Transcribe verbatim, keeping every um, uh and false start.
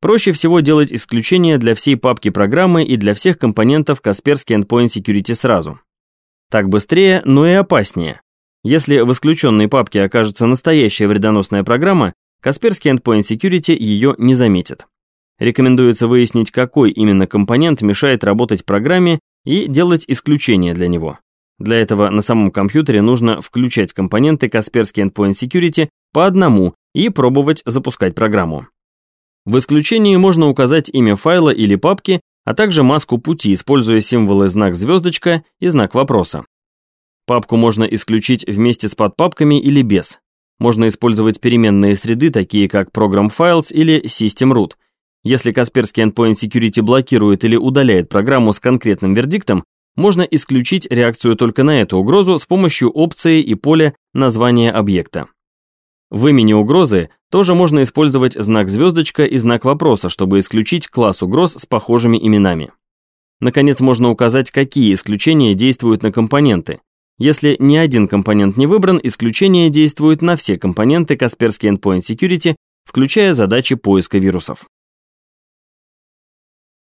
Проще всего делать исключение для всей папки программы и для всех компонентов Kaspersky Endpoint Security сразу. Так быстрее, но и опаснее. Если в исключенной папке окажется настоящая вредоносная программа, Kaspersky Endpoint Security ее не заметит. Рекомендуется выяснить, какой именно компонент мешает работать программе и делать исключение для него. Для этого на самом компьютере нужно включать компоненты Kaspersky Endpoint Security по одному и пробовать запускать программу. В исключении можно указать имя файла или папки, а также маску пути, используя символы знак звездочка и знак вопроса. Папку можно исключить вместе с подпапками или без. Можно использовать переменные среды, такие как Program Files или System Root. Если Kaspersky Endpoint Security блокирует или удаляет программу с конкретным вердиктом, можно исключить реакцию только на эту угрозу с помощью опции и поля названия объекта. В имени угрозы тоже можно использовать знак звездочка и знак вопроса, чтобы исключить класс угроз с похожими именами. Наконец, можно указать, какие исключения действуют на компоненты. Если ни один компонент не выбран, исключение действует на все компоненты Kaspersky Endpoint Security, включая задачи поиска вирусов.